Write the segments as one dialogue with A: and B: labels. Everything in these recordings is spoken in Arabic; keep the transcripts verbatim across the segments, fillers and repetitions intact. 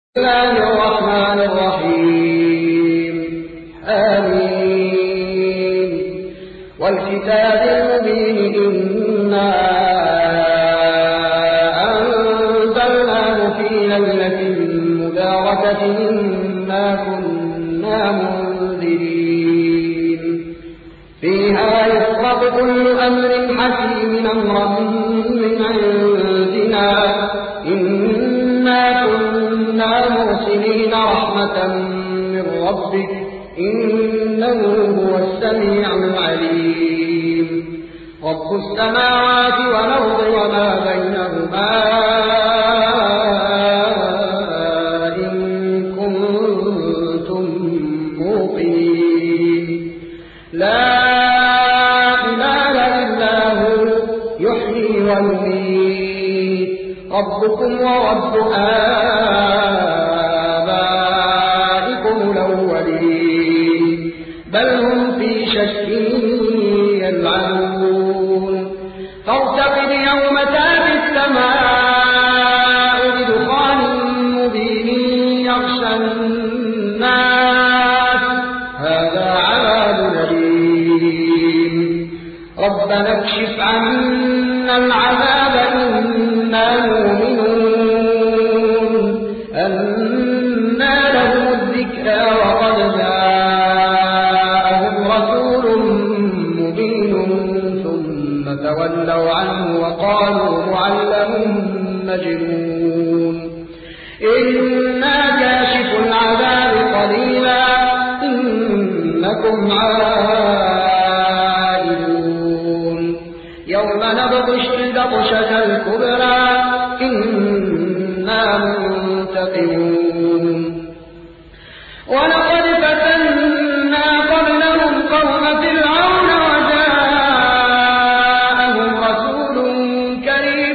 A: الله الرحمن الرحيم آمين والكتاب المبين إنا أنزلناه في ليلة مباركة إنا كنا منذرين فيها يفرق كل أمر حكيم أمرا من عندنا إنا كنا مرسلين رحمة من ربك إنه هو السميع العليم رب السماوات والأرض وما بينهما إن كنتم موقنين لا إله إلا هو يحيي ويميت ربكم ورب آبائكم الأولين بل هم في شك يلعبون فارتقب يوم تأتي السماء بدخان مبين يغشى الناس هذا عذاب أليم ربنا اكشف عنا العذاب إنا مؤمنون أنى لهم الذكرى وقد جاءهم رسول مبين ثم تولوا عنه وقالوا معلم مجنون إنا كاشف العذاب قليلا إنكم عائدون يوم نبطش البطشة الكبرى إنا منتقمون ولقد فتنا قبلهم قوم فرعون وجاءهم رسول كريم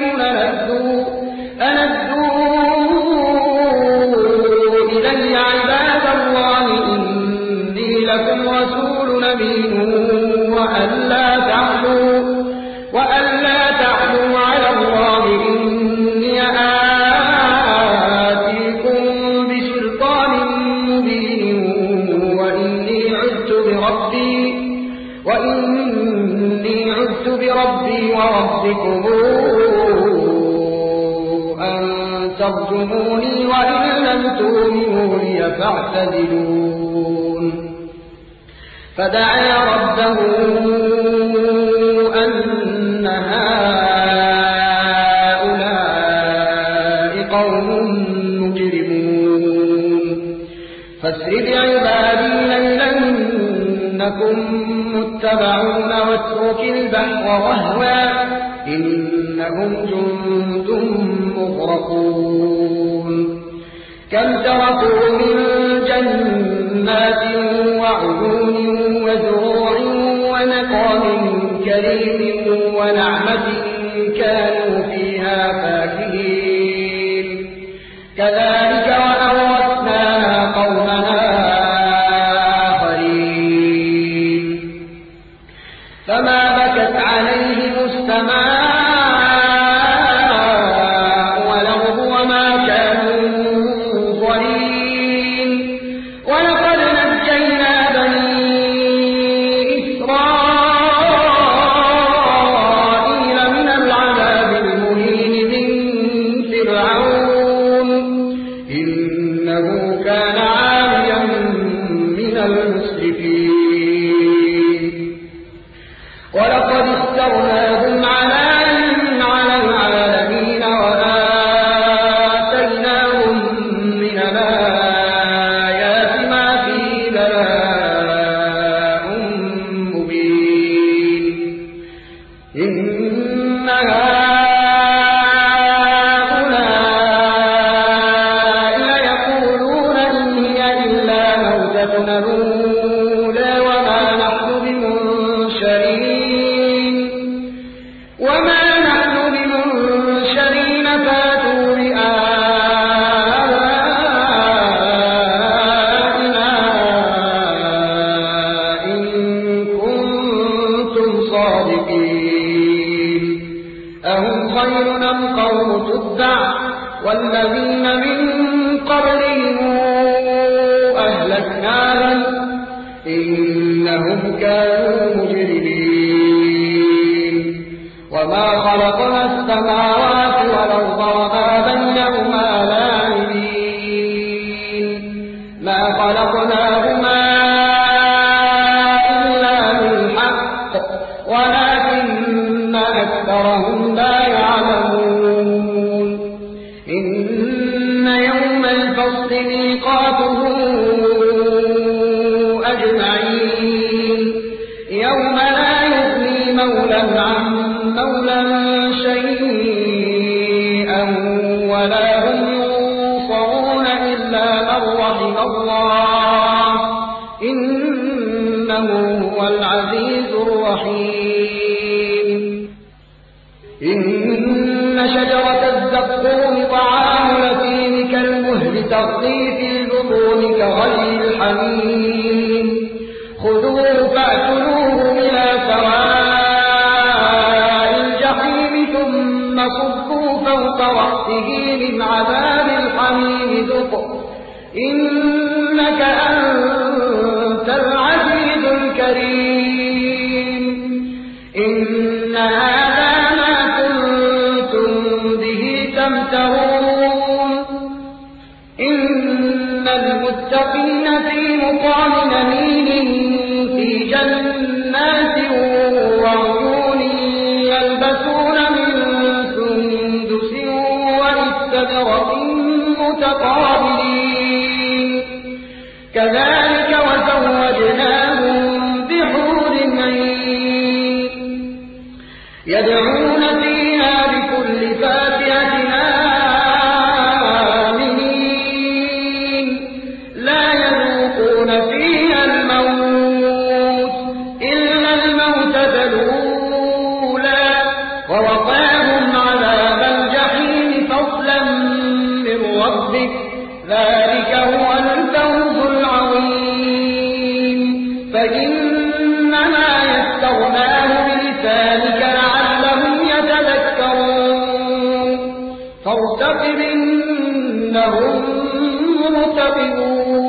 A: أندوا إلي عباد الله إني لكم رسول أمين وأن لا تعلوا وأن لا تعلوا على الله إني آتيكم بسلطان مبين وإني عذت بربي وإني عذت بربي وربكم أن ترجموني وإن لم تؤمنوا لي فاعتزلون فدعا ربه أن هؤلاء قوم مجرمون فاسر بعبادي ليلا إنكم متبعون واترك البحر رهوا إنهم جند مغرقون كم تركوا من جنات وعيون وزروع ونقام كريم ونعمة كانوا فيها فاكهين كذلك وأورثناها قوما آخرين فما بكت عليهم السماء والأرض وما كانوا منظرين ولقد نجينا بني إسرائيل من العذاب المهين من فرعون إنه كان عاليا من المسرفين ولقد اخترناهم على علم على العالمين وآتيناهم من الآيات ما فيه بلاء مبين إن هؤلاء ليقولون إن إنهم كانوا مجرمين وما خلقنا السماوات والأرض وما بينهما لاعبين ما خلقناهما إلا بالحق ولكن أكثرهم لا يعلمون إن يوم الفصل ميقاتهم أجمعين يوم لا يغني مولى عن مولى شيئا ولا هم ينصرون إلا من رحم الله إنه هو العزيز الرحيم إن شجرة الزقوم طعام الأثيم كالمهل تغلي في البطون كغلي الحميم خذوه فاعتلوه إلى سواء الجحيم ثم صبوا فوق رأسه من عذاب الحميم ذق إنك أنت العزيز الكريم إن هذا ما كنتم به تمترون إن المتقين في مقام أمين في جنات وعيون يلبسون من سندس واستبرق متقابلين كذلك وزوجناهم بحور عين يدعون فيها بكل فاكهة آمنين لا يذوقون فيها الموت إلا الموتة الأولى ووقاهم عذاب الجحيم فضلا من ربك ذلك هو الفوز العظيم فإنما يسرناه بلسانك لعلهم يتذكرون فارتقب إنهم مرتقبون